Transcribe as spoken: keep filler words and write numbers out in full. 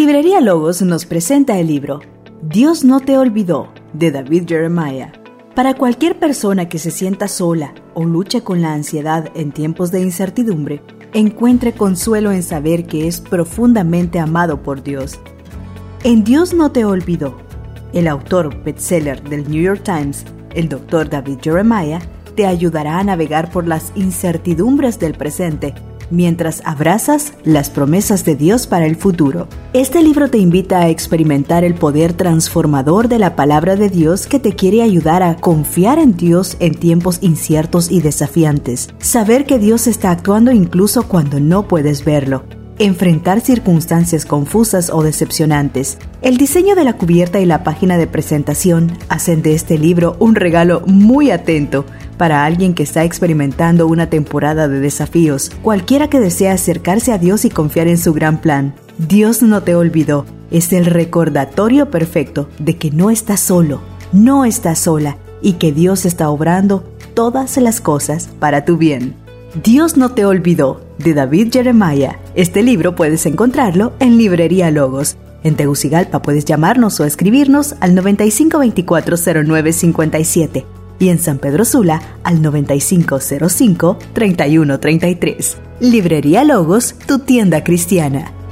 Librería Logos nos presenta el libro Dios no te olvidó, de David Jeremiah. Para cualquier persona que se sienta sola o luche con la ansiedad en tiempos de incertidumbre, encuentre consuelo en saber que es profundamente amado por Dios. En Dios no te olvidó, el autor bestseller del New York Times, el doctor David Jeremiah, te ayudará a navegar por las incertidumbres del presente mientras abrazas las promesas de Dios para el futuro. Este libro te invita a experimentar el poder transformador de la palabra de Dios que te quiere ayudar a confiar en Dios en tiempos inciertos y desafiantes. Saber que Dios está actuando incluso cuando no puedes verlo. Enfrentar circunstancias confusas o decepcionantes. El diseño de la cubierta y la página de presentación hacen de este libro un regalo muy atento para alguien que está experimentando una temporada de desafíos, cualquiera que desea acercarse a Dios y confiar en su gran plan. Dios no te olvidó. Es el recordatorio perfecto de que no estás solo, no estás sola y que Dios está obrando todas las cosas para tu bien. Dios no te olvidó, de David Jeremiah. Este libro puedes encontrarlo en Librería Logos. En Tegucigalpa puedes llamarnos o escribirnos al noventa y cinco veinticuatro cero nueve cincuenta y siete y en San Pedro Sula al noventa y cinco cero cinco treinta y uno treinta y tres. Librería Logos, tu tienda cristiana.